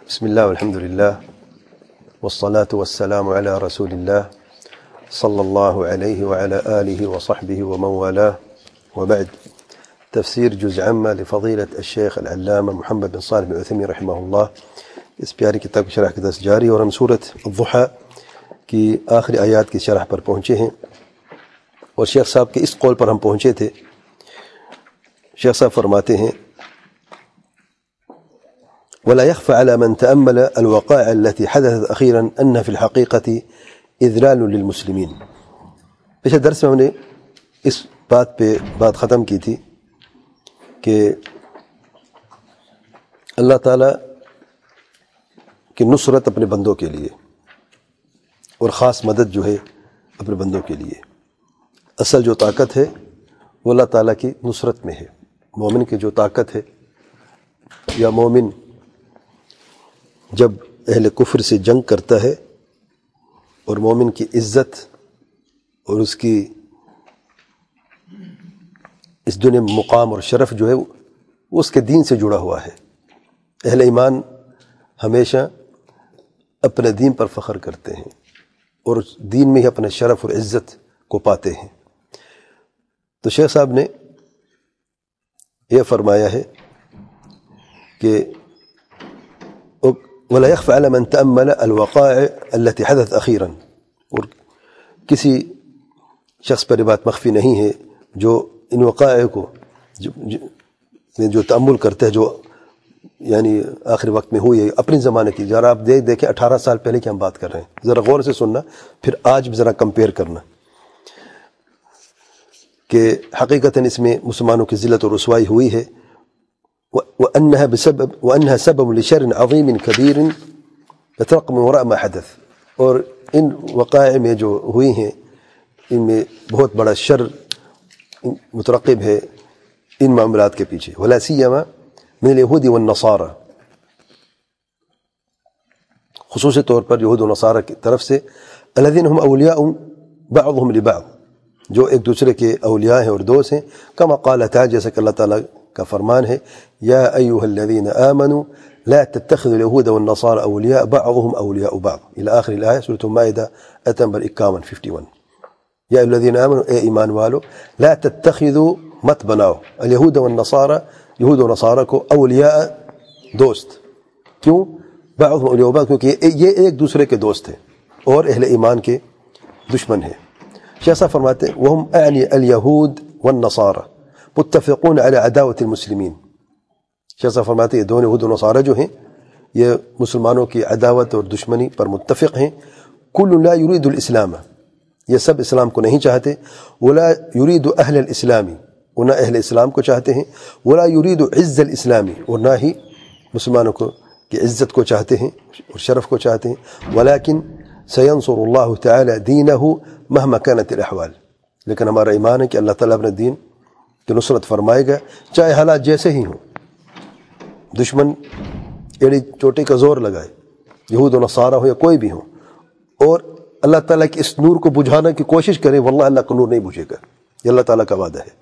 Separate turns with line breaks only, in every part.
بسم الله والحمد لله والصلاة والسلام على رسول الله صلى الله عليه وعلى آله وصحبه ومن والاه وبعد. تفسير جزء عامة لفضيلة الشيخ العلامة محمد بن صالح بن عثيمين رحمه الله. اس پیاری کتاب کی شرح کے درس جاری اور ہم سورۃ الضحیٰ کی آخری آیات کی شرح پر پہنچے ہیں اور شیخ صاحب کے اس قول پر ہم پہنچے تھے. شیخ صاحب فرماتے ہیں ولا يخفى على من تأمل الوقائع التي حدثت أخيرا أن في الحقيقة إذلال للمسلمين. پچھلے درس میں ہم نے اس بات پہ بات ختم کی تھی کہ اللہ تعالیٰ کی نصرت اپنے بندوں کے لیے اور خاص مدد جو ہے اپنے بندوں کے لیے. اصل جو طاقت ہے وہ اللہ تعالیٰ کی نصرت میں ہے. مومن کی جو طاقت ہے یا مومن جب اہل کفر سے جنگ کرتا ہے اور مومن کی عزت اور اس کی اس دنیا میں مقام اور شرف جو ہے وہ اس کے دین سے جڑا ہوا ہے. اہل ایمان ہمیشہ اپنے دین پر فخر کرتے ہیں اور اس دین میں ہی اپنے شرف اور عزت کو پاتے ہیں. تو شیخ صاحب نے یہ فرمایا ہے کہ ولا يخفى على من تأمل الوقائع التي حدث أخيرا، اور کسی شخص پر بات مخفی نہیں ہے جو ان وقائع کو جو تأمل کرتے ہیں، جو یعنی آخری وقت میں ہوئی ہے اپنے زمانے کی. ذرا آپ دیکھیں 18 سال پہلے کی ہم بات کر رہے ہیں، ذرا غور سے سننا پھر آج بھی ذرا کمپیئر کرنا کہ حقیقتاً اس میں مسلمانوں کی ذلت اور رسوائی ہوئی ہے. وأنها سبب لشر عظيم كبير يترقب من وراء ما حدث، اور ان وقائع میں جو ہوئی ہیں ان میں بہت بڑا شر مترقب ہے ان معاملات کے پیچھے. ولا سيما من اليهود والنصارى، خصوصی طور پر یہود و نصارہ کی طرف سے الذين هم أولياء بعضهم لبعض، جو ایک دوسرے کے اولیاء ہیں اور دوست ہیں. كما قال تعالى، جیسا کہ اللہ تعالیٰ کا فرمان ہے یا ایھا الذین آمنوا لا تتخذوا اليهود والنصارى اولیاء بعضهم اولیاء بعض الى آخر الآیہ. سورۃ المائدہ آیت نمبر 51. یا ایھا الذین آمنوا، اے ایمان والو، لا تتخذوا، مت بناؤ، اليهود والنصارى، یہود و نصارہ کو اولیاء، دوست. کیوں؟ بعضهم اولیاء بعض، کیونکہ یہ ایک دوسرے کے دوست ہیں اور اہل ایمان کے دشمن ہیں. شیخ صاحب فرماتے ہیں وهم اعنی اليهود والنصارى متفقون على عداوة المسلمين. شیخ صاحب فرماتے ہیں یہ دونوں یہود و نصارہ جو ہیں یہ مسلمانوں کی عداوت اور دشمنی پر متفق ہیں. کل لا يريد الاسلام، یہ سب اسلام کو نہیں چاہتے. ولا يريد اہل الاسلام، اور نہ اہل اسلام کو چاہتے ہیں. ولا يريد عز الاسلام، اور نہ ہی مسلمانوں کو کی عزت کو چاہتے ہیں اور شرف کو چاہتے ہیں. ولكن سينصر الله تعالى دينه مهما كانت الاحوال، لیکن ہمارا ایمان ہے کہ اللہ تعالیٰ اپنے دین کی نصرت فرمائے گا چاہے حالات جیسے ہی ہوں. دشمن ایڑی چوٹی کا زور لگائے، یہود و نصارہ ہو یا کوئی بھی ہو، اور اللہ تعالیٰ کی اس نور کو بجھانے کی کوشش کرے، واللہ اللہ کا نور نہیں بجھے گا. یہ اللہ تعالیٰ کا وعدہ ہے.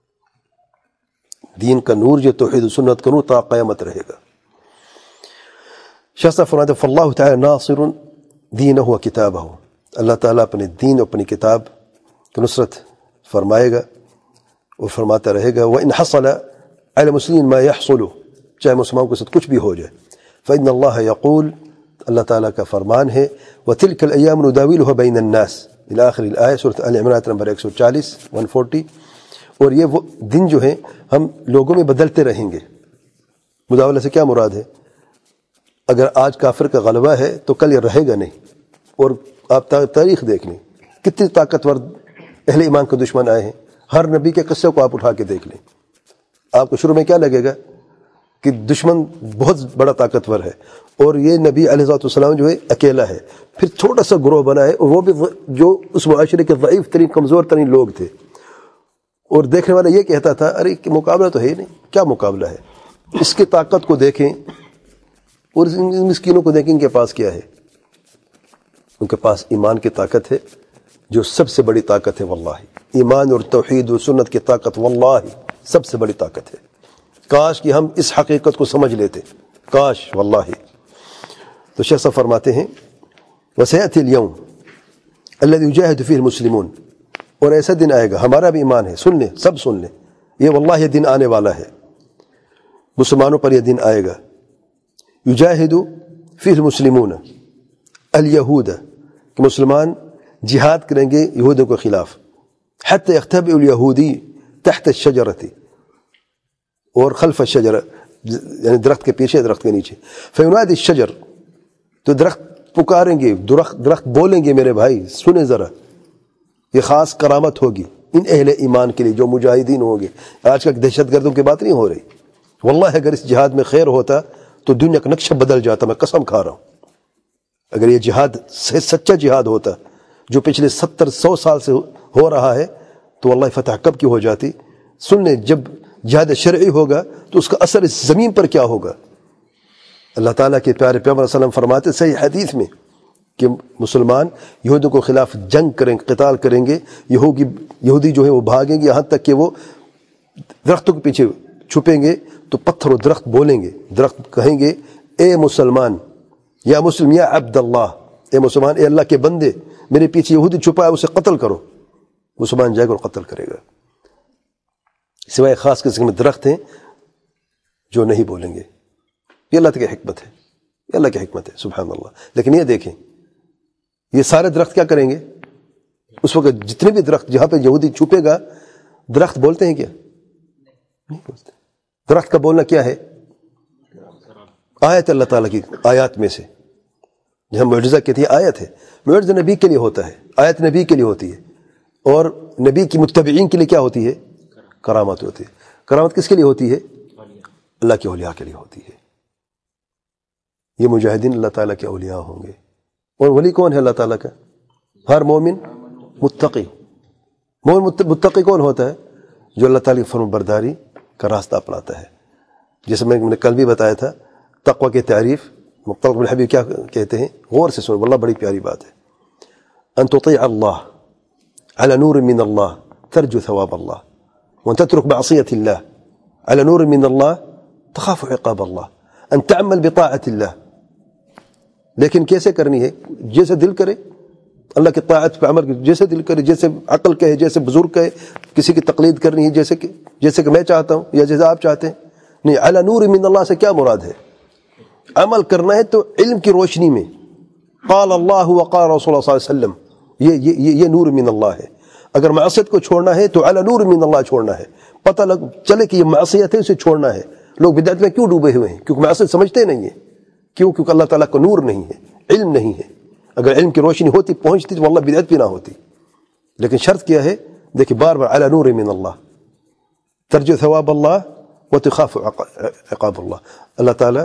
دین کا نور جو توحید و سنت کا نور تا قیامت رہے گا. شیخ صاحب فرماتے ہیں فاللہ تعالی ناصر دینہ و کتابہ، اللہ تعالیٰ اپنے دین اور اپنی کتاب کی نصرت فرمائے گا اور فرماتا رہے گا. وَإِنْ حَصَلَ عَلَى الْمُسْلِمِينَ مَا يَحْصُلُ، چاہے مسلمانوں کے ساتھ کچھ بھی ہو جائے. فَإِنَّ اللَّهَ يَقُولُ، اللہ تعالیٰ کا فرمان ہے وَتِلْكَ الْأَيَّامُ نُدَاوِلُهَا بَيْنَ النَّاسِ إلى آخر الآیہ. سورۃ آل عمران نمبر 140 140. اور یہ وہ دن جو ہیں ہم لوگوں میں بدلتے رہیں گے. مداولہ سے کیا مراد ہے؟ اگر آج کافر کا غلبہ ہے تو کل یہ رہے گا نہیں. اور آپ تاریخ دیکھ لیں کتنے طاقتور اہل ایمان کے دشمن آئے ہیں. ہر نبی کے قصے کو آپ اٹھا کے دیکھ لیں، آپ کو شروع میں کیا لگے گا کہ دشمن بہت بڑا طاقتور ہے اور یہ نبی علیہ السلام جو ہے اکیلا ہے. پھر چھوٹا سا گروہ بنا ہے اور وہ بھی جو اس معاشرے کے ضعیف ترین کمزور ترین لوگ تھے، اور دیکھنے والا یہ کہتا تھا ارے مقابلہ تو ہے ہی نہیں، کیا مقابلہ ہے؟ اس کی طاقت کو دیکھیں اور ان مسکینوں کو دیکھیں ان کے پاس کیا ہے. ان کے پاس ایمان کی طاقت ہے جو سب سے بڑی طاقت ہے. واللہ ایمان اور توحید و سنت کی طاقت واللہ سب سے بڑی طاقت ہے. کاش کہ ہم اس حقیقت کو سمجھ لیتے، کاش واللہ. تو شیخ صاحب فرماتے ہیں وسيأتي اليوم الذي يجاهد فيه المسلمون، اور ایسا دن آئے گا، ہمارا بھی ایمان ہے، سن لیں سب سن لیں، یہ واللہ یہ دن آنے والا ہے، مسلمانوں پر یہ دن آئے گا، یجاہد فیہ المسلمون الیہود، کہ مسلمان جہاد کریں گے یہودوں کے خلاف، حتی یختبئ الیہودی تحت الشجرۃ، اور خلف الشجرہ یعنی درخت کے پیچھے، درخت کے نیچے، فینادی الشجر، تو درخت پکاریں گے، درخت بولیں گے میرے بھائی سنیں ذرا، یہ خاص کرامت ہوگی ان اہل ایمان کے لیے جو مجاہدین ہوں گے۔ آج کل دہشت گردوں کی بات نہیں ہو رہی، واللہ اگر اس جہاد میں خیر ہوتا تو دنیا کا نقشہ بدل جاتا، میں قسم کھا رہا ہوں۔ اگر یہ جہاد سچا جہاد ہوتا جو پچھلے 70-100 سال سے ہو رہا ہے تو واللہ فتح کب کی ہو جاتی۔ سن لیں، جب جہاد شرعی ہوگا تو اس کا اثر اس زمین پر کیا ہوگا۔ اللہ تعالیٰ کے پیارے پیغمبر صلی اللہ علیہ وسلم فرماتے صحیح حدیث میں کہ مسلمان یہودوں کو خلاف جنگ کریں، قتال کریں گے، یہودی جو ہے وہ بھاگیں گے، یہاں تک کہ وہ درختوں کے پیچھے چھپیں گے تو پتھر و درخت بولیں گے، درخت کہیں گے اے مسلمان، یا مسلم یا عبد اللہ، اے مسلمان، اے اللہ کے بندے، میرے پیچھے یہودی چھپا ہے، اسے قتل کرو۔ مسلمان جائے گا اور قتل کرے گا، سوائے خاص قسم کے درخت ہیں جو نہیں بولیں گے۔ یہ اللہ کی حکمت ہے، یہ اللہ کی حکمت ہے، سبحان اللہ۔ لیکن یہ دیکھیں، یہ سارے درخت کیا کریں گے اس وقت؟ جتنے بھی درخت جہاں پہ یہودی چھپے گا، درخت بولتے ہیں کیا؟ نہیں بولتے۔ درخت کا بولنا کیا ہے؟ آیت اللہ تعالیٰ کی آیات میں سے، جہاں معجزہ کہتی ہے آیت ہے، معجزہ نبی کے لیے ہوتا ہے، آیت نبی کے لیے ہوتی ہے، اور نبی کی متبعین کے لیے کیا ہوتی ہے؟ کرامت ہوتی ہے۔ کرامت کس کے لیے ہوتی ہے؟ اللہ کے اولیاء کے لیے ہوتی ہے۔ یہ مجاہدین اللہ تعالیٰ کے اولیاء ہوں گے، اور ولی کون ہے اللہ تعالیٰ کا؟ ہر مومن متقی۔ مومن متقی کون ہوتا ہے؟ جو اللہ تعالیٰ کی فرمان برداری کا راستہ اپناتا ہے۔ جیسے میں نے کل بھی بتایا تھا، تقوی کی تعریف مطلق بن حبیب کیا کہتے ہیں؟ غور سے سنو، واللہ بڑی پیاری بات ہے۔ ان تطیع اللہ علی نور من اللہ ترجو ثواب اللہ، وان تترک معصیت اللہ علی نور من اللہ تخاف عقاب اللہ، ان تعمل بطاعت اللہ۔ لیکن کیسے کرنی ہے؟ جیسے دل کرے، اللہ کی طاعت پہ عمل، جیسے دل کرے، جیسے عقل کہے، جیسے بزرگ کہے، کسی کی تقلید کرنی ہے جیسے کہ میں چاہتا ہوں یا جیسے آپ چاہتے ہیں، نہیں۔ علی نور من اللہ سے کیا مراد ہے؟ عمل کرنا ہے تو علم کی روشنی میں، قال اللہ وقال رسول اللہ صلی اللہ علیہ وسلم، یہ نور من اللہ ہے۔ اگر معصیت کو چھوڑنا ہے تو علی نور من اللہ چھوڑنا ہے، پتہ چلے کہ یہ معصیت ہے، اسے چھوڑنا ہے۔ لوگ بدعت میں کیوں ڈوبے ہوئے ہیں؟ کیونکہ معصیت سمجھتے نہیں ہیں۔ کیوں؟ کیونکہ اللہ تعالیٰ کو نور نہیں ہے، علم نہیں ہے۔ اگر علم کی روشنی ہوتی، پہنچتی، تو واللہ بدعت بھی نہ ہوتی۔ لیکن شرط کیا ہے؟ دیکھیں بار بار علی نور من اللہ ترجو ثواب اللہ وتخاف عقاب اللہ، اللہ تعالیٰ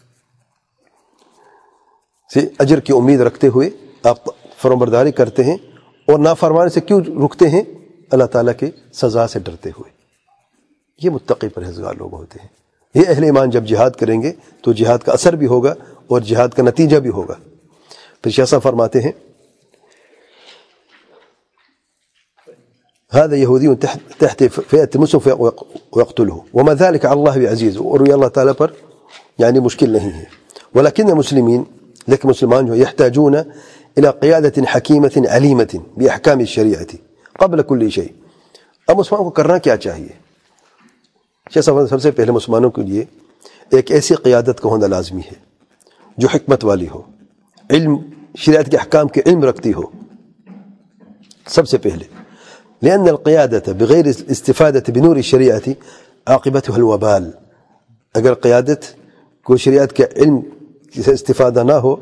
سے اجر کی امید رکھتے ہوئے آپ فرمانبرداری کرتے ہیں، اور نافرمانی سے کیوں رکتے ہیں؟ اللہ تعالیٰ کے سزا سے ڈرتے ہوئے۔ یہ متقی پرہیزگار لوگ ہوتے ہیں۔ یہ اہل ایمان جب جہاد کریں گے تو جہاد کا اثر بھی ہوگا اور جہاد کا نتیجہ بھی ہوگا۔ پھر شیخ صاحب فرماتے ہیں هذا يهودي تحت فئة مسلم ويقتله وما ذلك على الله بعزيز، اور یہ اللہ تعالیٰ پر یعنی مشکل نہیں ہے۔ ولكن المسلمين، لیکن مسلمان جو يحتاجون إلى قيادة حكيمة عليمة بأحكام الشريعة قبل كل شيء۔ اب مسلمان کو کرنا کیا چاہیے؟ شیخ صاحب سب سے پہلے مسلمانوں کے لیے ایک ایسی قیادت کا ہونا لازمی ہے جو حکمت والی ہو، علم، شریعت کے احکام کے علم رکھتی ہو سب سے پہلے۔ لأن القيادة بغير الاستفادة بنور الشريعة عاقبتها الوبال، اگر قیادت کو شریعت کے علم سے استفادہ نہ ہو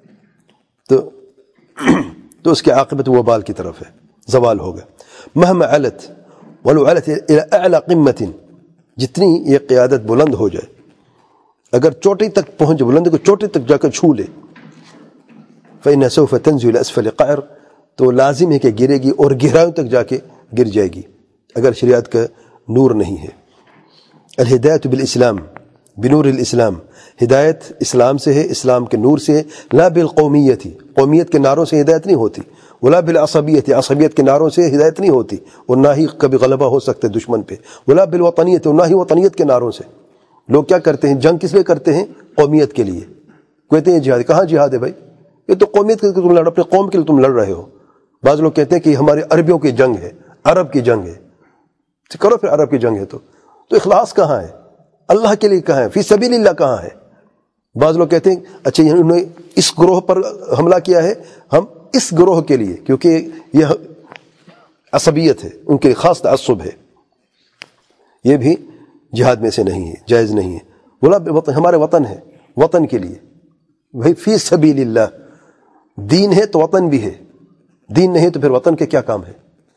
تو اس کی عاقبت وبال کی طرف ہے، زوال ہوگا۔ مهما علت ولو علت الى اعلى قمة، جتنی یہ قیادت بلند ہو جائے، اگر چوٹی تک پہنچ، بلند کو چوٹی تک جا کر چھو لے، فإنها سوف تنزل إلى أسفل قعر، تو لازم ہے کہ گرے گی اور گہرائیوں تک جا کے گر جائے گی اگر شریعت کا نور نہیں ہے۔ الہدایت بالاسلام، بنور الاسلام، ہدایت اسلام سے ہے، اسلام کے نور سے ہے۔ لا بالقومیت، قومیت کے نعروں سے ہدایت نہیں ہوتی، ولا بالعصبیت، عصبیت کے نعروں سے ہدایت نہیں ہوتی، اور نہ ہی کبھی غلبہ ہو سکتا ہے دشمن پہ۔ ولا بالوطنیت، اور نہ ہی وطنیت کے نعروں سے۔ لوگ کیا کرتے ہیں؟ جنگ کس لیے کرتے ہیں؟ قومیت کے لیے، کہتے ہیں جہاد. کہاں جہاد ہے بھائی؟ یہ تو قومیت کے تم لڑ، اپنے قوم کے لیے تم لڑ رہے ہو. بعض لوگ کہتے ہیں کہ ہمارے عربیوں کی جنگ ہے، عرب کی جنگ ہے. کرو پھر عرب کی جنگ ہے تو اخلاص کہاں ہے؟ اللہ کے لیے کہاں ہے؟ فی سبیل اللہ کہاں ہے؟ بعض لوگ کہتے ہیں اچھا انہوں نے اس گروہ پر حملہ کیا ہے، ہم اس گروہ کے لیے، کیونکہ یہ عصبیت ہے، ان کے خاص تعصب ہے. یہ بھی جہاد میں سے نہیں ہے، جائز نہیں ہے. بولا ہمارے وطن ہے، وطن کے لیے بھائی فی سبیل اللہ. دین ہے تو وطن بھی ہے، دین نہیں تو پھر وطن کے کیا کام ہے؟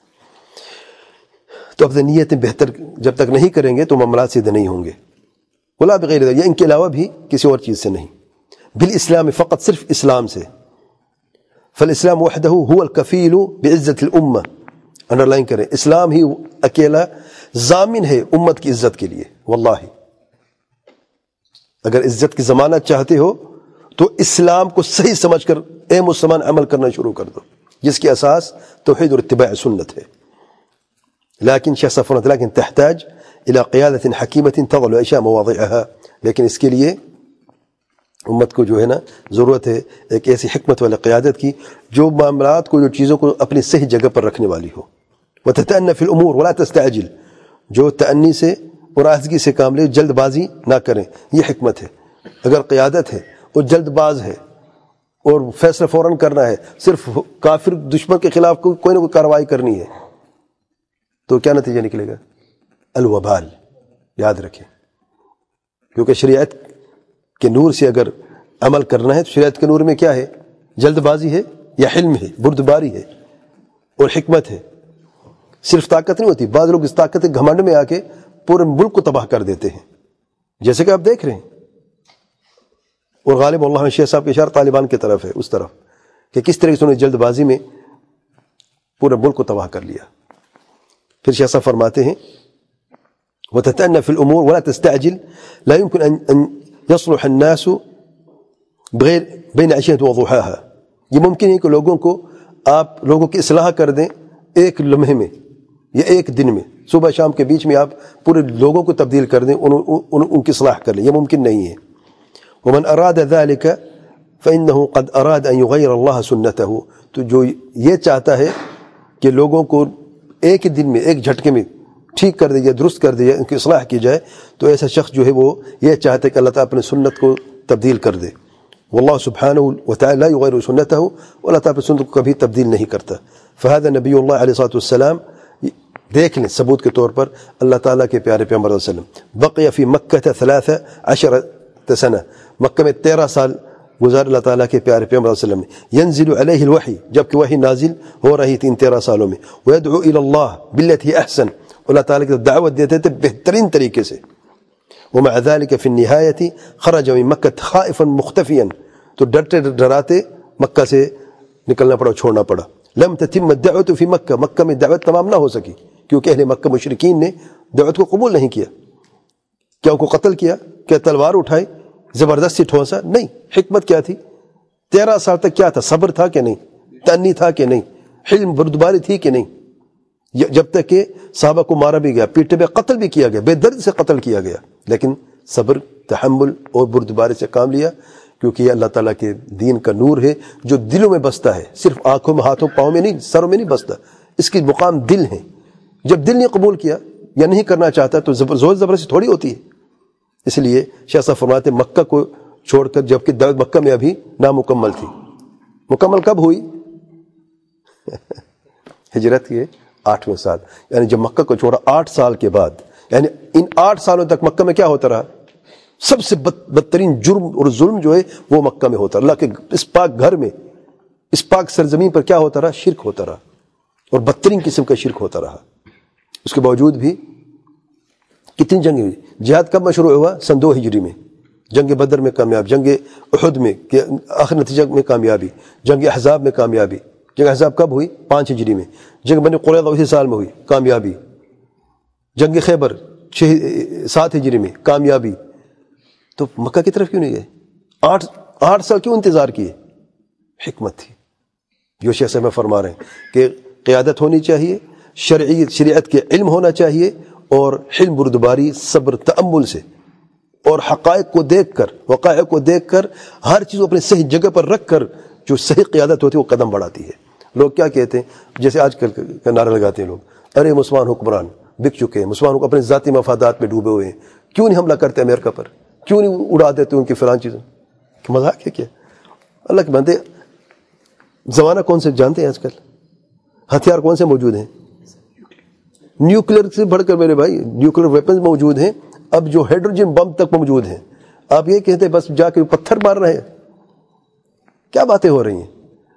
تو اپنی نیتیں بہتر جب تک نہیں کریں گے تو معاملات سیدھے نہیں ہوں گے. ولا بغیر یہ ان کے علاوہ بھی کسی اور چیز سے نہیں. بالاسلام فقط، صرف اسلام سے. فالاسلام وحدہ هو الکفیل بعزت الامہ. انڈر لائن کریں، اسلام ہی اکیلا ضامن ہے امت کی عزت کے لیے. واللہ اگر عزت کی ضمانت چاہتے ہو تو اسلام کو صحیح سمجھ کر اے مسلمان عمل کرنا شروع کر دو، جس کی اساس توحید اور اتباع سنت ہے. لیکن شیخ صفوان لیکن تحتاج الى قیادت حکیمت تضع الاشیاء مواضعها. لیکن اس کے لیے امت کو جو ہے نا ضرورت ہے ایک ایسی حکمت والی قیادت کی جو معاملات کو، جو چیزوں کو اپنی صحیح جگہ پر رکھنے والی ہو. وتتأنى في الامور ولا تستعجل. جو تأنی سے اور آہستگی سے کام لے، جلد بازی نہ کریں، یہ حکمت ہے. اگر قیادت ہے اور جلد باز ہے اور فیصلہ فوراً کرنا ہے، صرف کافر دشمن کے خلاف کوئی نہ کوئی کارروائی کرنی ہے، تو کیا نتیجہ نکلے گا؟ الوبال. یاد رکھیں، کیونکہ شریعت کے نور سے اگر عمل کرنا ہے تو شریعت کے نور میں کیا ہے؟ جلد بازی ہے یا حلم ہے، بردباری ہے اور حکمت ہے. صرف طاقت نہیں ہوتی. بعض لوگ اس طاقت کے گھمنڈ میں آ کے پورے ملک کو تباہ کر دیتے ہیں، جیسے کہ آپ دیکھ رہے ہیں. اور غالب اللہ شیخ صاحب کے اشارہ طالبان کی طرف ہے، اس طرف کہ کس طرح سے انہوں نے جلد بازی میں پورے ملک کو تباہ کر لیا. پھر شیخ صاحب فرماتے ہیں وتتأنى في الأمور ولا تستعجل لا يمكن أن يصلح الناس بغير بين عشية وضحاها. یہ ممکن ہے کہ آپ لوگوں کی اصلاح کر دیں ایک لمحے میں یا ایک دن میں، صبح شام کے بیچ میں آپ پورے لوگوں کو تبدیل کر دیں، ان کی اصلاح کر لیں. یہ ممکن نہیں ہے. ومن أراد ذلك فإنه قد أراد أن يغير الله سنته. تو جو یہ چاہتا ہے کہ لوگوں کو ایک ہی دن میں، ایک جھٹکے میں ٹھیک کر دے یا درست کر دے یا ان کی اصلاح کی جائے، تو ایسا شخص جو ہے وہ یہ چاہتا ہے کہ اللہ تعالیٰ اپنے سنت کو تبدیل کر دے. واللہ سبحانہ وتعالی لا یغیر سنتہ، اللہ تعالیٰ اپنے سنت کو کبھی تبدیل نہیں کرتا. فہذا نبی اللہ علیہ السلام، دیکھ لیں ثبوت کے طور پر اللہ تعالیٰ کے پیارے پیغمبر صلی اللہ علیہ وسلم بقی فی مکہ 13 سنہ، مکہ میں 13 سال گزار اللہ تعالیٰ کے پیارے پیغمبر صلی اللہ علیہ وسلم. ینزل علیہ الوحی، جبکہ وحی نازل ہو رہی تھی ان 13 سالوں میں. ویدعو الی اللہ باللتی احسن، اللہ تعالیٰ کی دعوت دیتے تھے بہترین طریقے سے. ومع ذلك في النهاية خرج من مکہ خائفا مختفیا، تو ڈرتے ڈراتے مکہ سے نکلنا پڑا، چھوڑنا پڑا. لم تتم الدعوة في مکہ، مکہ میں دعوت تمام نہ ہو سکی کیونکہ اہل مکہ مشرکین نے دعوت کو قبول نہیں کیا. کیا ان کو قتل کیا؟ کیا تلوار اٹھائی، زبردستی ٹھونسا؟ نہیں. حکمت کیا تھی؟ 13 سال تک کیا تھا؟ صبر تھا کہ نہیں؟ تأنی تھا کہ نہیں؟ حلم بردباری تھی کہ نہیں؟ جب تک کہ صحابہ کو مارا بھی گیا، پیٹے پہ قتل بھی کیا گیا، بے درد سے قتل کیا گیا، لیکن صبر، تحمل اور بردباری سے کام لیا، کیونکہ یہ اللہ تعالیٰ کے دین کا نور ہے جو دلوں میں بستا ہے، صرف آنکھوں میں، ہاتھوں پاؤں میں نہیں، سروں میں نہیں بستا. اس کی مقام دل ہے. جب دل نے قبول کیا یا نہیں کرنا چاہتا تو زور زبردستی تھوڑی ہوتی ہے. اس لیے شیخ صاحب فرماتے مکہ کو چھوڑ کر، جبکہ دعوت مکہ میں ابھی نامکمل تھی. مکمل کب ہوئی؟ ہجرت کے 8ویں سال، یعنی جب مکہ کو چھوڑا 8 سال کے بعد. یعنی ان 8 سالوں تک مکہ میں کیا ہوتا رہا؟ سب سے بدترین جرم اور ظلم جو ہے وہ مکہ میں ہوتا رہا. اللہ کے اس پاک گھر میں، اس پاک سرزمین پر کیا ہوتا رہا؟ شرک ہوتا رہا، اور بدترین قسم کا شرک ہوتا رہا. اس کے باوجود بھی کتنی جنگیں ہوئی. جہاد کب مشروع ہوا؟ سن 2 ہجری میں. جنگ بدر میں کامیاب، جنگ احد میں آخر نتیجہ میں کامیابی، جنگ احزاب میں کامیابی. جنگ احزاب کب ہوئی؟ 5 ہجری میں. جنگ بنی قریظہ اسی سال میں ہوئی، کامیابی. جنگ خیبر 7 ہجری میں، کامیابی. تو مکہ کی طرف کیوں نہیں گئے؟ 8 سال کیوں انتظار کیے؟ حکمت تھی. جو شیخ صاحب فرما رہے ہیں کہ قیادت ہونی چاہیے، شریعت کے علم ہونا چاہیے، اور حلم بردباری، صبر، تأمل سے، اور حقائق کو دیکھ کر، وقائق کو دیکھ کر، ہر چیز کو اپنے صحیح جگہ پر رکھ کر جو صحیح قیادت ہوتی ہے وہ قدم بڑھاتی ہے۔ لوگ کیا کہتے ہیں، جیسے آج کل کا نعرہ لگاتے ہیں لوگ، ارے مسلمان حکمران بک چکے ہیں، مسلمان اپنے ذاتی مفادات میں ڈوبے ہوئے ہیں، کیوں نہیں حملہ کرتے امریکہ پر، کیوں نہیں اڑا دیتے ان کی فلان چیزیں؟ مذاق ہے کیا؟ اللہ کے بندے، زمانہ کون سے جانتے ہیں آج کل؟ ہتھیار کون سے موجود ہیں؟ نیوکلیر سے بڑھ کر میرے بھائی نیوکلیر ویپنز موجود ہیں، اب جو ہائیڈروجن بم تک موجود ہیں۔ آپ یہ کہتے ہیں بس جا کے پتھر مار رہے ہیں؟ کیا باتیں ہو رہی ہیں؟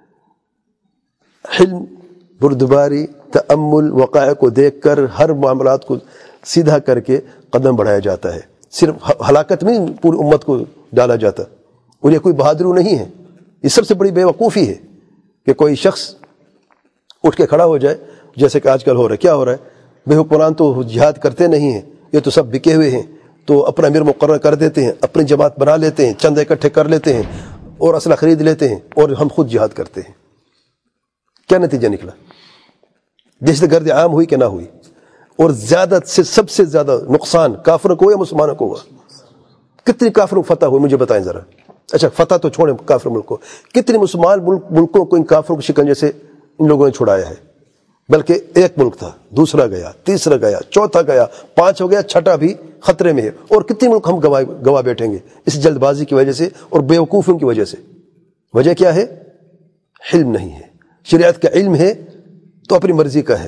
حلم، بردباری، تأمل، وقائع کو دیکھ کر ہر معاملات کو سیدھا کر کے قدم بڑھایا جاتا ہے۔ صرف ہلاکت میں پوری امت کو ڈالا جاتا، انہیں کوئی بہادری نہیں ہے۔ یہ سب سے بڑی بے وقوفی ہے کہ کوئی شخص اٹھ کے کھڑا ہو جائے، جیسے کہ آج کل ہو رہا ہے۔ کیا ہو رہا ہے؟ بے حکمران تو جہاد کرتے نہیں ہیں، یہ تو سب بکے ہوئے ہیں، تو اپنا امیر مقرر کر دیتے ہیں، اپنی جماعت بنا لیتے ہیں، چند اکٹھے کر لیتے ہیں اور اسلحہ خرید لیتے ہیں، اور ہم خود جہاد کرتے ہیں۔ کیا نتیجہ نکلا؟ دہشت گردی عام ہوئی کہ نہ ہوئی؟ اور زیادہ سے سب سے زیادہ نقصان کافروں کو یا مسلمانوں کو ہوا؟ کتنی کافروں فتح ہوئی مجھے بتائیں ذرا۔ اچھا فتح تو چھوڑیں کافر ملک کو، کتنے مسلمان ملکوں کو ان کافروں کے شکنجے سے ان لوگوں نے چھڑایا ہے؟ بلکہ ایک ملک تھا، دوسرا گیا، تیسرا گیا، چوتھا گیا، 5 ہو گیا، چھٹا بھی خطرے میں ہے۔ اور کتنے ملک ہم گواہ بیٹھیں گے اس جلد بازی کی وجہ سے اور بے وقوفیوں کی وجہ سے؟ وجہ کیا ہے؟ علم نہیں ہے۔ شریعت کا علم ہے تو اپنی مرضی کا ہے۔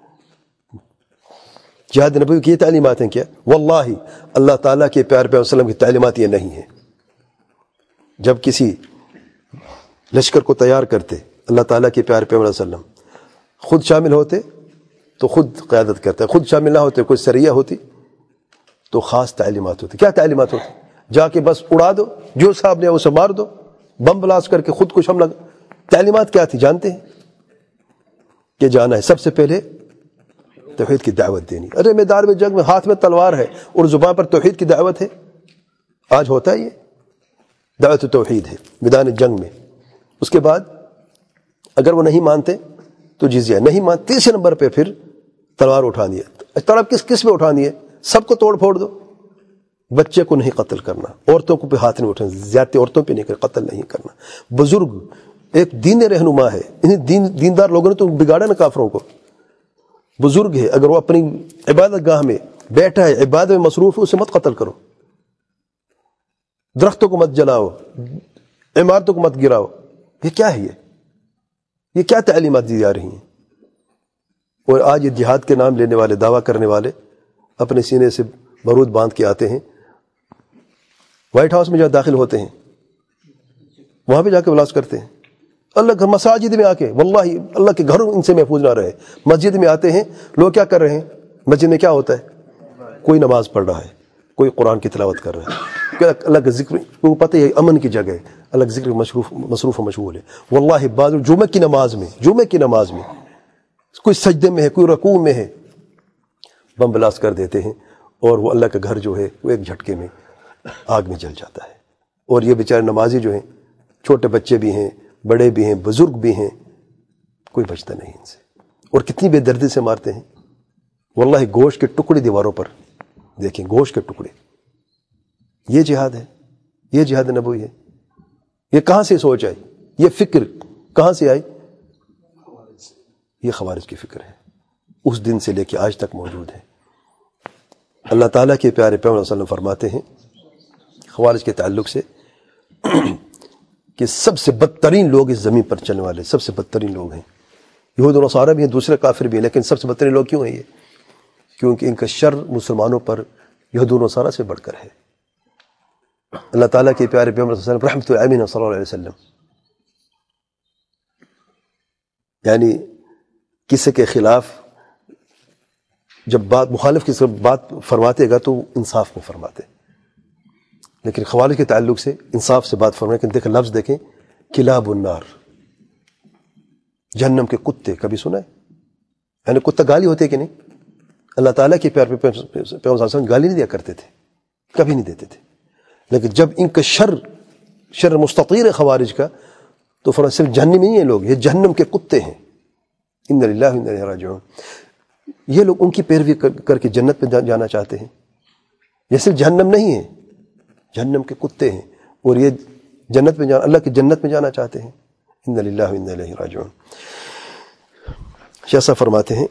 جہاد نبوی کی یہ تعلیمات ہیں کیا؟ واللہ اللہ تعالیٰ کے پیارے پیغمبر صلی اللہ علیہ وسلم کی تعلیمات یہ نہیں ہیں۔ جب کسی لشکر کو تیار کرتے اللہ تعالیٰ کے پیارے پیغمبر صلی اللہ علیہ وسلم، خود شامل ہوتے تو خود قیادت کرتے، خود شامل نہ ہوتے، کوئی سریہ ہوتی تو خاص تعلیمات ہوتی۔ کیا تعلیمات ہوتی؟ جا کے بس اڑا دو، جو صاحب نے اسے مار دو، بم بلاس کر کے خود کچھ حملہ۔ تعلیمات کیا تھی جانتے ہیں؟ کہ جانا ہے سب سے پہلے توحید کی دعوت دینی۔ ارے میدان میں جنگ میں ہاتھ میں تلوار ہے اور زبان پر توحید کی دعوت ہے، آج ہوتا ہے یہ؟ دعوت توحید ہے میدان جنگ میں۔ اس کے بعد اگر وہ نہیں مانتے تو جزیہ نہیں مانتے، تیسرے نمبر پہ پھر تلوار اٹھانی ہے۔ تلوار کس پہ اٹھانی ہے؟ سب کو توڑ پھوڑ دو، بچے کو نہیں قتل کرنا، عورتوں کو پہ ہاتھ نہیں اٹھانا، زیادتی عورتوں پہ نہیں کرنا، قتل نہیں کرنا۔ بزرگ ایک دین رہنما ہے، انہیں دیندار لوگوں نے تو بگاڑا نا کافروں کو۔ بزرگ ہے، اگر وہ اپنی عبادت گاہ میں بیٹھا ہے، عبادت میں مصروف ہے، اسے مت قتل کرو۔ درختوں کو مت جلاؤ، عمارتوں کو مت گراؤ۔ یہ کیا ہے؟ یہ کیا تعلیمات دی جا رہی ہیں؟ اور آج یہ جہاد کے نام لینے والے، دعویٰ کرنے والے اپنے سینے سے بارود باندھ کے آتے ہیں، وائٹ ہاؤس میں جب داخل ہوتے ہیں وہاں پہ جا کے بلاس کرتے ہیں۔ اللہ گھر مساجد میں آ کے، واللہ اللہ کے گھر ان سے محفوظ نہ رہے۔ مسجد میں آتے ہیں لوگ کیا کر رہے ہیں؟ مسجد میں کیا ہوتا ہے؟ کوئی نماز پڑھ رہا ہے، کوئی قرآن کی تلاوت کر رہا ہے، اللہ کا ذکر، وہ پتہ ہے امن کی جگہ ہے، اللہ کا ذکر مصروف و مشغول ہے۔ واللہ بعض جمعہ کی نماز میں کوئی سجدے میں ہے، کوئی رکوع میں ہے، بم بلاس کر دیتے ہیں اور وہ اللہ کا گھر جو ہے وہ ایک جھٹکے میں آگ میں جل جاتا ہے۔ اور یہ بیچارے نمازی جو ہیں، چھوٹے بچے بھی ہیں، بڑے بھی ہیں، بزرگ بھی ہیں، کوئی بچتا نہیں ان سے، اور کتنی بے دردی سے مارتے ہیں۔ واللہ گوشت کے ٹکڑے دیواروں پر دیکھیں، گوشت کے ٹکڑے۔ یہ جہاد ہے؟ یہ جہاد نبوی ہے؟ یہ کہاں سے سوچ آئی؟ یہ فکر کہاں سے آئی؟ یہ خوارج کی فکر ہے، اس دن سے لے کے آج تک موجود ہے۔ اللہ تعالیٰ کے پیارے پیغمبر صلی اللہ علیہ وسلم فرماتے ہیں خوارج کے تعلق سے کہ سب سے بدترین لوگ اس زمین پر چلنے والے، سب سے بدترین لوگ ہیں یہود و نصارہ بھی ہیں، دوسرے کافر بھی ہیں، لیکن سب سے بدترین لوگ کیوں ہیں یہ؟ کیونکہ ان کا شر مسلمانوں پر یہود و نصارہ سے بڑھ کر ہے۔ اللہ تعالیٰ کے پیارے پیغمبر صلی اللہ علیہ وسلم رحمۃ العالمین صلی اللہ علیہ وسلم یعنی کسی کے خلاف جب بات مخالف کی بات فرماتے گا تو انصاف میں فرماتے، لیکن خوارج کے تعلق سے انصاف سے بات فرمائے۔ لیکن دیکھیں لفظ دیکھیں، کلاب النار، جہنم کے کتے، کبھی سنا ہے؟ یعنی کتا گالی ہوتے کہ نہیں؟ اللہ تعالیٰ کے پیار پہ پیغمبر صلی اللہ علیہ وسلم گالی نہیں دیا کرتے تھے، کبھی نہیں دیتے تھے، لیکن جب ان کا شر مستطیر ہے خوارج کا تو فرمایا صرف جہنم نہیں ہیں لوگ، یہ جہنم کے کتے ہیں۔ ان للہ و انا الیہ راجعون۔ یہ لوگ ان کی پیروی کر کے جنت پہ جانا چاہتے ہیں۔ یہ صرف جہنم نہیں ہے، جہنم کے کتے ہیں، اور یہ جنت میں اللہ کی جنت میں جانا چاہتے ہیں. انا للہ و انا الیہ راجعون. شاہ صاحب فرماتے ہیں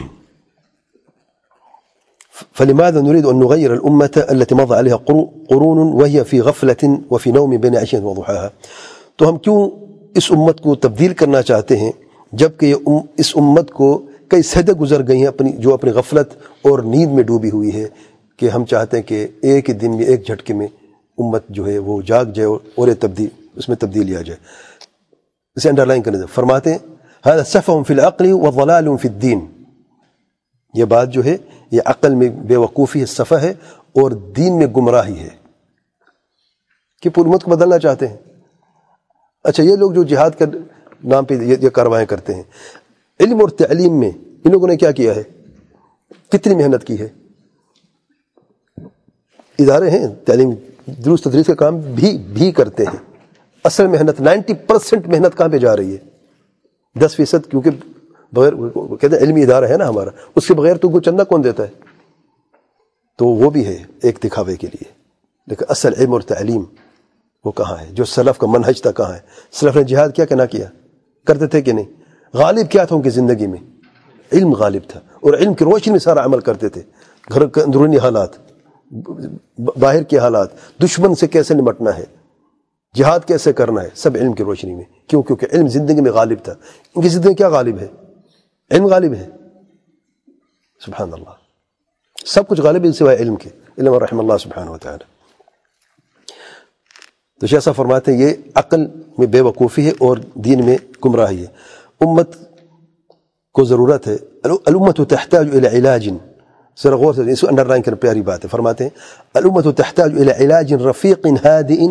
فلماذا نريد أن نغير الأمة التي مضى عليها قرون وهي في غفلة وفي نوم بين عشية وضحاها. تو ہم کیوں اس امت کو تبدیل کرنا چاہتے ہیں جبکہ اس امت کو کئی صدیاں گزر گئی ہیں جو اپنی غفلت اور نیند میں ڈوبی ہوئی ہے، کہ ہم چاہتے ہیں کہ ایک ہی دن میں ایک جھٹکے میں امت جو ہے وہ جاگ جائے اور اس میں تبدیلی آ جائے. اسے انڈر لائن کرنے فرماتے ہیں هذا سفه في العقل وضلال في الدين. یہ بات جو ہے یہ عقل میں بے وقوفی ہے، سفہ ہے، اور دین میں گمراہی ہے کہ پوری امت کو بدلنا چاہتے ہیں. اچھا، یہ لوگ جو جہاد کے نام پہ یہ کاروائیں کرتے ہیں، علم اور تعلیم میں ان لوگوں نے کیا کیا ہے؟ کتنی محنت کی ہے؟ ادارے ہیں تعلیم دروس تدریس کا کام بھی کرتے ہیں. اصل محنت 90% محنت کہاں پہ جا رہی ہے؟ 10%، کیونکہ بغیر کہتے ہیں علمی ادارہ ہے نا ہمارا، اس کے بغیر تو کوئی چندہ کون دیتا ہے؟ تو وہ بھی ہے ایک دکھاوے کے لیے. لیکن اصل علم اور تعلیم وہ کہاں ہے؟ جو سلف کا منہج تھا کہاں ہے؟ سلف نے جہاد کیا کہ نہ کیا؟ کرتے تھے کہ نہیں؟ غالب کیا تھا ان کی زندگی میں؟ علم غالب تھا، اور علم کی روشنی میں سارا عمل کرتے تھے. گھر کے اندرونی حالات، باہر کے حالات، دشمن سے کیسے نمٹنا ہے، جہاد کیسے کرنا ہے، سب علم کی روشنی میں. کیوں؟ کیونکہ علم زندگی میں غالب تھا. ان کی زندگی کیا غالب ہے؟ علم غالب ہے. سبحان اللہ، سب کچھ غالب ہے سوائے علم کے. علم رحم اللہ سبحانہ وتعالی. تو شیخ صاحب فرماتے ہیں یہ عقل میں بے وقوفی ہے اور دین میں گمراہی ہے. امت کو ضرورت ہے، الامت تحتاج الى علاج. ذرا غور سے اس کو انڈر لائن کرنا، پیاری بات ہے. فرماتے ہیں الامت تحتاج الى علاج رفیق هادئ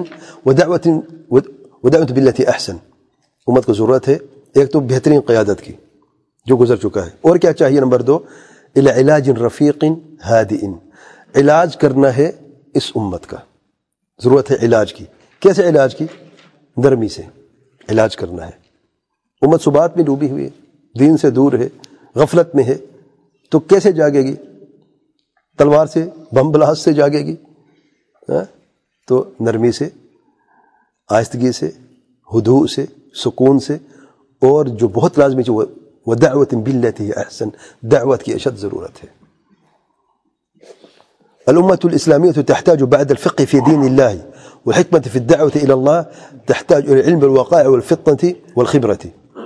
ودعوة بالتي احسن. امت کو ضرورت ہے ایک تو بہترین قیادت کی جو گزر چکا ہے، اور کیا چاہیے؟ نمبر 2 الى علاج رفیق هادئ. علاج کرنا ہے اس امت کا، ضرورت ہے علاج کی. کیسے علاج کی؟ نرمی سے علاج کرنا ہے. امت صبات میں ڈوبی ہوئی ہے، دین سے دور ہے، غفلت میں ہے، تو کیسے جاگے گی؟ تلوار سے، بم بلاسٹ سے جاگے گی؟ تو نرمی سے، آہستگی سے، ہدوء سے، سکون سے، اور جو بہت لازمی ہے وہ دعوت باللتی احسن، دعوت کی اشد ضرورت ہے. الأمة الإسلامية تحتاج بعد الفقه في دين الله والحكمة في الدعوة إلى الله تحتاج إلى علم الوقائع والفطنة والخبرة.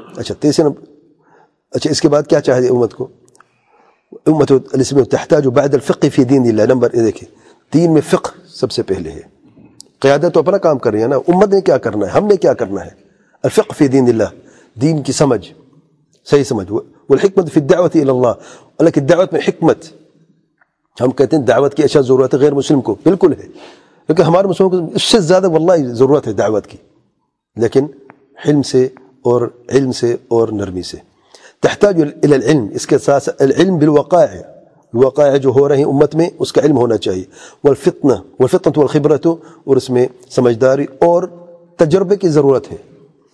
اچھا اس کے بعد کیا چاہیے امت کو؟ امت الاسلامیہ تحتاج بعد الفقه في دين الله. نمبر دیکھیں، دین میں فقہ سب سے پہلے ہے. قیادت تو اپنا کام کر رہی ہے نا، امت نے کیا کرنا ہے، ہم نے کیا کرنا ہے؟ الفقه في دين الله، دین کی سمجھ، صحیح سمجھ. والحکمت فی الدعوت الی اللہ، اللہ کی دعوت میں حکمت. ہم کہتے ہیں دعوت کی اشد ضرورت ہے غیر مسلم کو، بالکل ہے، لیکن ہمارے مسلموں کو اس سے زیادہ واللہ ضرورت ہے دعوت کی، لیکن علم سے اور علم سے اور نرمی سے. تحتاج الی العلم، اس کے ساتھ العلم بالوقائع، الوقائع جو ہو رہے ہیں امت میں اس کا علم ہونا چاہیے. والفتنہ والخبرۃ، اور اس میں سمجھداری اور تجربے کی ضرورت ہے.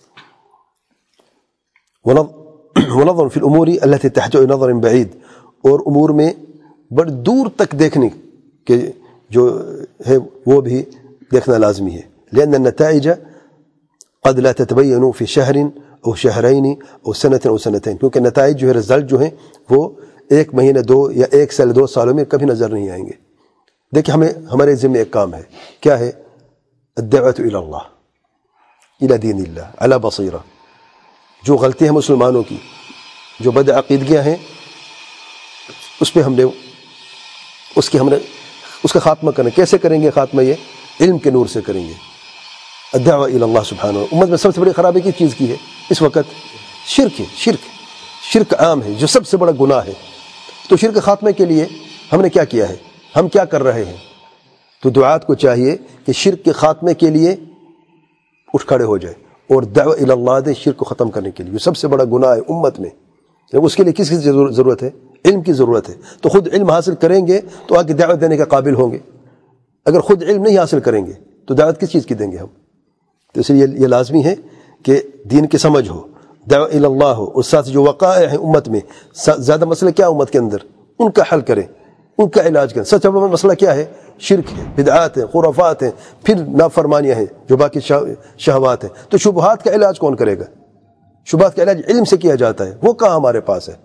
ونظر فی الامور التي تحتاج الى نظر بعید، اور امور میں بڑی دور تک دیکھنے کے جو ہے وہ بھی دیکھنا لازمی ہے. لأن النتائج قد لا تتبين في شهر او شهرين او سنة او سنتين، کیونکہ نتائج جو ہے، رزلٹ جو ہیں وہ ایک مہینہ، 2 یا 1 سال 2 سالوں میں کبھی نظر نہیں آئیں گے. دیکھیں ہمارے ذمہ ایک کام ہے، کیا ہے؟ الدعوة الى الله، الى دین اللہ على بصیرہ. جو غلطی ہیں مسلمانوں کی، جو بد عقیدگیاں ہیں، اس پہ ہم نے اس کا خاتمہ کرنا. کیسے کریں گے خاتمہ؟ یہ علم کے نور سے کریں گے. الدعوہ الی اللہ سبحانہ. امت میں سب سے بڑی خرابی کس چیز کی ہے اس وقت؟ شرک ہے. شرک عام ہے جو سب سے بڑا گناہ ہے. تو شرک خاتمے کے لیے ہم نے کیا کیا ہے؟ ہم کیا کر رہے ہیں؟ تو دعات کو چاہیے کہ شرک کے خاتمے کے لیے اٹھ کھڑے ہو جائے اور دعوہ الی اللہ دے شرک کو ختم کرنے کے لیے. سب سے بڑا گناہ ہے امت میں. اس کے لیے کس کی ضرورت ہے؟ علم کی ضرورت ہے. تو خود علم حاصل کریں گے تو آگے دعوت دینے کا قابل ہوں گے. اگر خود علم نہیں حاصل کریں گے تو دعوت کس چیز کی دیں گے ہم؟ تو اس لیے یہ لازمی ہے کہ دین کی سمجھ ہو، دعوہ الی اللہ ہو، اور ساتھ جو وقائع ہیں امت میں، زیادہ مسئلے کیا امت کے اندر، ان کا حل کریں. ان کا علاج کریں. سب سے بڑا مسئلہ کیا ہے؟ شرک ہے، بدعات ہیں، خرافات ہیں، پھر نافرمانیاں ہیں جو باقی شہوات ہیں. تو شبہات کا علاج کون کرے گا؟ شبہات کا علاج علم سے کیا جاتا ہے، وہ کہاں ہمارے پاس ہے؟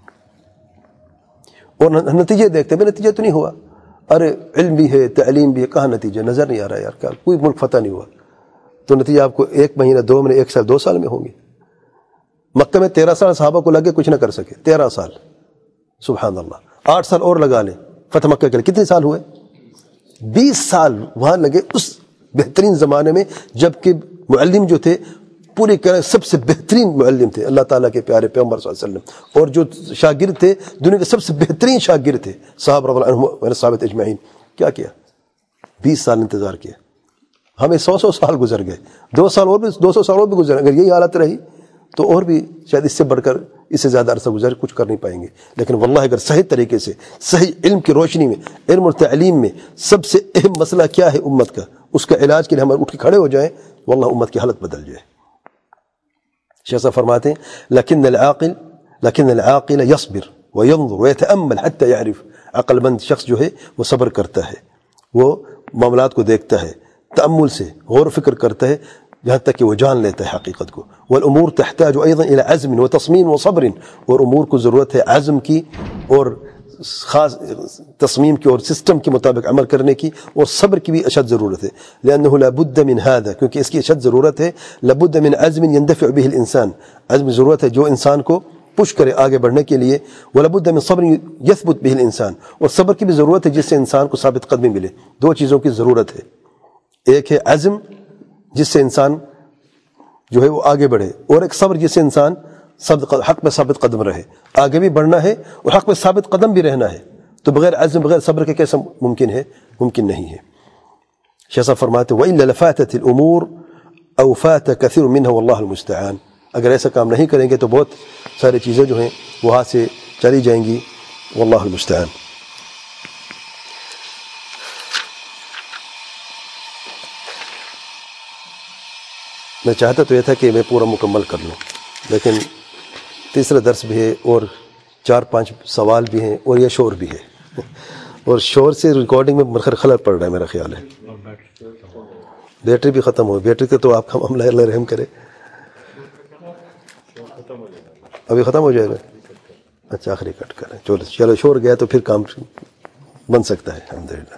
اور نتیجے دیکھتے ہیں، نتیجہ تو نہیں ہوا. ارے علم بھی ہے، تعلیم بھی ہے، کہاں نتیجہ نظر نہیں آ رہا یار. کوئی ملک فتح نہیں ہوا تو نتیجہ آپ کو 1 مہینہ 2 مہینے 1 سال 2 سال میں ہوں گے. مکہ میں 13 سال صحابہ کو لگے، کچھ نہ کر سکے. 13 سال، سبحان اللہ. 8 سال اور لگا لیں فتح مکہ کے لیے، کتنے سال ہوئے؟ 20 سال وہاں لگے اس بہترین زمانے میں، جبکہ معلم جو تھے پوری کرے سب سے بہترین معلم تھے، اللہ تعالیٰ کے پیارے پیغمبر صلی اللہ علیہ وسلم. اور جو شاگرد تھے دنیا کے سب سے بہترین شاگرد تھے صحابہ رضی اللہ عنہم صحابہ اجمعین. کیا کیا؟ 20 سال انتظار کیا. ہمیں 100 سال گزر گئے. 200 سال اور بھی گزر. اگر یہی حالت رہی تو اور بھی شاید اس سے بڑھ کر اس سے زیادہ عرصہ گزر کچھ کر نہیں پائیں گے. لیکن واللہ اگر صحیح طریقے سے صحیح علم کی روشنی میں، علم اور تعلیم میں سب سے اہم مسئلہ کیا ہے امت کا، اس کا علاج کے لیے ہم اٹھ کے کھڑے ہو جائیں، واللہ امت کی حالت بدل جائے. شیخ صاحب فرماتے ہیں لیکن العاقل يصبر وينظر ويتأمل حتى يعرف. عقل مند شخص جو ہے وہ صبر کرتا ہے، وہ معاملات کو دیکھتا ہے، تأمل سے غور و فکر کرتا ہے یہاں تک کہ وہ جان لیتا ہے حقیقت کو. والامور تحتاج ايضا الى عزم وتصمیم وصبر. اور امور کو ضرورت ہے عزم کی اور خاص تصمیم کی اور سسٹم کے مطابق عمل کرنے کی، اور صبر کی بھی اشد ضرورت ہے. لانه لا بد من هذا، کیونکہ اس کی اشد ضرورت ہے. لابد من عزم يندفع به الانسان، عزم ضرورت ہے جو انسان کو پش کرے آگے بڑھنے کے لیے. ولابد من صبر يثبت به الانسان، اور صبر کی بھی ضرورت ہے جس سے انسان کو ثابت قدمی ملے. 2 چیزوں کی ضرورت ہے، ایک ہے عزم جس سے انسان جو ہے وہ آگے بڑھے، اور ایک صبر جس سے انسان حق پہ ثابت قدم رہے. آگے بھی بڑھنا ہے اور حق پہ ثابت قدم بھی رہنا ہے. تو بغیر عزم بغیر صبر کے کیسا ممکن ہے؟ ممکن نہیں ہے. شیخ صاحب فرماتے ہیں وَإِلَّا لَفَاتَتِ الْأُمُورُ أَوْ فَاتَ كَثِيرٌ مِّنْهَا وَاللَّهُ الْمُسْتَعَانُ. اگر ایسا کام نہیں کریں گے تو بہت ساری چیزیں جو ہیں وہ ہاتھ سے چلی جائیں گی. واللہ المستعان. میں چاہتا تو یہ تھا کہ میں پورا مکمل کر لوں، لیکن تیسرا درس بھی ہے اور 4-5 سوال بھی ہیں اور یہ شور بھی ہے، اور شور سے ریکارڈنگ میں خلل پڑ رہا ہے میرا خیال ہے. بیٹری بھی ختم ہو، بیٹری کا تو آپ کا معاملہ اللہ رحم کرے. ابھی ختم ہو جائے گا؟ اچھا آخری کٹ کریں. چلو شور گیا تو پھر کام بن سکتا ہے الحمدللہ.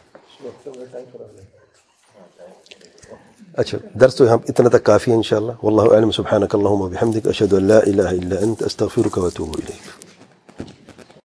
اچھا درس تو ہم اتنا تک کافی ہے انشاءاللہ. واللہ اعلم. سبحانک اللہم و بحمدک، اشہد ان لا الہ الا انت، استغفرک و اتوب الیک.